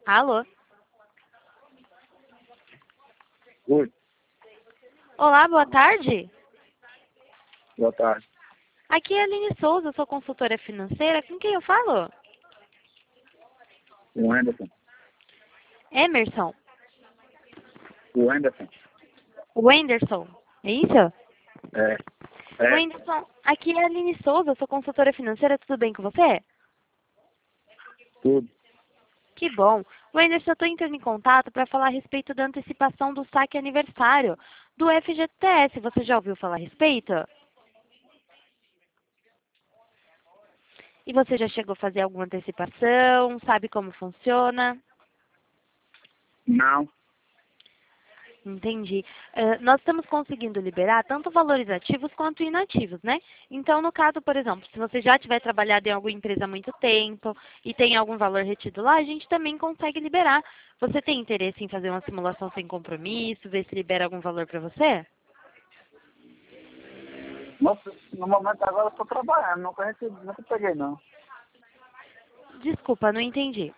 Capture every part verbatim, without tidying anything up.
Alô? Oi, Olá, boa tarde. boa tarde. Aqui é a Aline Souza, sou consultora financeira. Com quem eu falo? O Anderson. Emerson. O Anderson. Wenderson. É isso? É. É. Wenderson, aqui é a Aline Souza, sou consultora financeira. Tudo bem com você? Tudo. Que bom. Wenderson, eu estou entrando em contato para falar a respeito da antecipação do saque aniversário do F G T S. Você já ouviu falar a respeito? E você já chegou a fazer alguma antecipação? Sabe como funciona? Não. Entendi. Eh, nós estamos conseguindo liberar tanto valores ativos quanto inativos, né? Então, no caso, por exemplo, se você já tiver trabalhado em alguma empresa há muito tempo e tem algum valor retido lá, a gente também consegue liberar. Você tem interesse em fazer uma simulação sem compromisso, ver se libera algum valor para você? Nossa, no momento agora eu estou trabalhando, nunca, recebi, nunca peguei não. Desculpa, não entendi.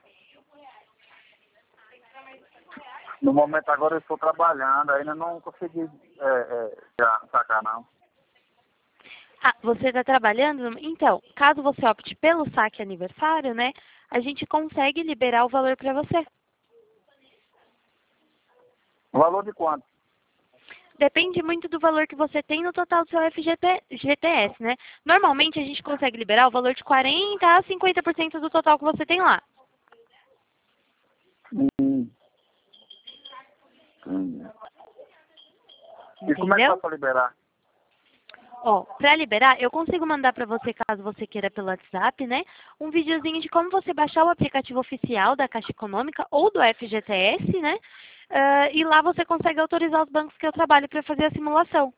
No momento agora eu estou trabalhando, ainda não consegui é, é, já sacar não. Ah, você está trabalhando? Então, caso você opte pelo saque aniversário, né, a gente consegue liberar o valor para você. O valor de quanto? Depende muito do valor que você tem no total do seu F G T S, né? Normalmente a gente consegue liberar o valor de quarenta a cinquenta por cento do total que você tem lá. Hum. Hum. E como é que Entendeu? dá para liberar? Ó, para liberar, eu consigo mandar para você, caso você queira pelo WhatsApp, né? Um videozinho de como você baixar o aplicativo oficial da Caixa Econômica ou do F G T S, né? Ah, e lá você consegue autorizar os bancos que eu trabalho para fazer a simulação.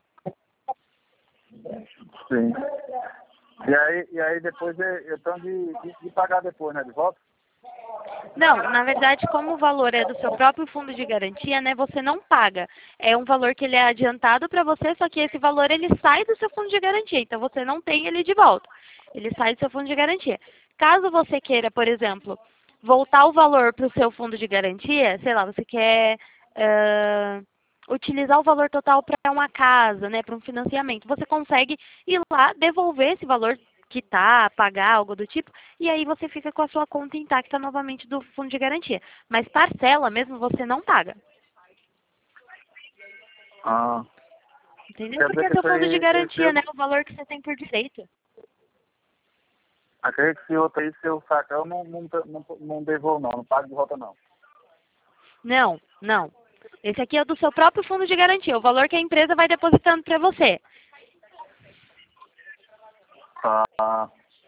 Sim. E aí, e aí depois eu, eu tenho de, de, de pagar depois, né? De volta? Não, na verdade, como o valor é do seu próprio fundo de garantia, né, você não paga. É um valor que ele é adiantado para você, só que esse valor ele sai do seu fundo de garantia, então você não tem ele de volta. Ele sai do seu fundo de garantia. Caso você queira, por exemplo, voltar o valor para o seu fundo de garantia, sei lá, você quer ah, utilizar o valor total para uma casa, né, para um financiamento, você consegue ir lá devolver esse valor, quitar, pagar, algo do tipo, e aí você fica com a sua conta intacta novamente do fundo de garantia. Mas parcela mesmo você não paga. Ah. Entendeu? Quer Porque dizer é que seu esse fundo de aí, esse garantia, eu, né? O valor que você tem por direito. acredito que esse outro aí, se eu sacar, eu não, não, não, não devolvo não, não pago de volta não. Não, não. Esse aqui é do seu próprio fundo de garantia, o valor que a empresa vai depositando para você. Ah,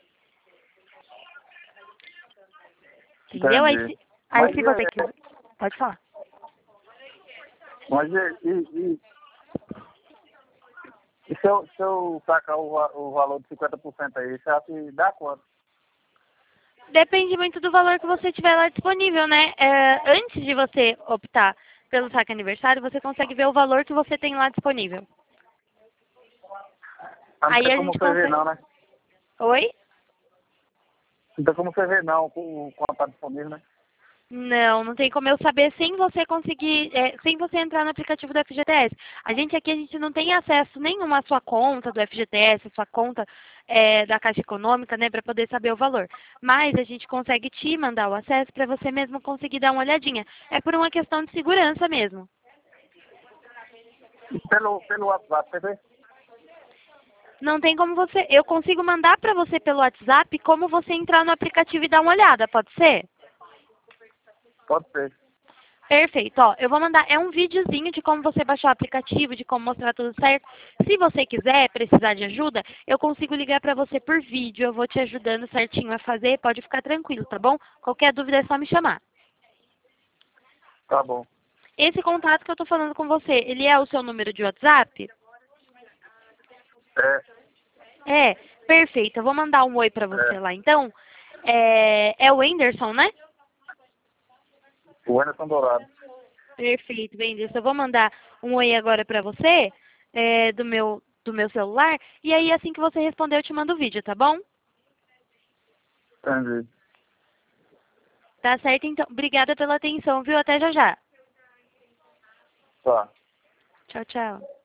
Entendeu? Aí entendi. se, aí Mas se e, você aí- quiser. Pode falar. mas e, e, e, e se, eu, se eu sacar o, va- o valor de cinquenta por cento aí, você acha que dá quanto? Depende muito do valor que você tiver lá disponível, né? É, antes de você optar pelo saque aniversário, você consegue ver o valor que você tem lá disponível. Ah, não Aí tem a como gente você ver consegue. não, né? Oi? Não tem como você ver não, com, com a tá disponível, né? Não, não tem como eu saber sem você conseguir, é, sem você entrar no aplicativo do F G T S. A gente aqui, a gente não tem acesso nenhum à sua conta do F G T S, à sua conta é, da Caixa Econômica, né, para poder saber o valor. Mas a gente consegue te mandar o acesso para você mesmo conseguir dar uma olhadinha. É por uma questão de segurança mesmo. E pelo, pelo WhatsApp, você vê? Não tem como você, eu consigo mandar para você pelo WhatsApp como você entrar no aplicativo e dar uma olhada, pode ser? Pode ser. Perfeito, ó, eu vou mandar, é um videozinho de como você baixar o aplicativo, de como mostrar tudo certo. Se você quiser, precisar de ajuda, eu consigo ligar pra você por vídeo, eu vou te ajudando certinho a fazer, pode ficar tranquilo, tá bom? Qualquer dúvida é só me chamar. Tá bom. Esse contato que eu tô falando com você, ele é o seu número de WhatsApp? É, É, perfeito, eu vou mandar um oi pra você é. lá, então. É, é o Whindersson, né? O Anderson Dourado. Perfeito, Whindersson, eu vou mandar um oi agora pra você, é, do meu, do meu celular, e aí assim que você responder eu te mando o vídeo, tá bom? Entendi. Tá certo, então. Obrigada pela atenção, viu? Até já já. Tá. Tchau, tchau.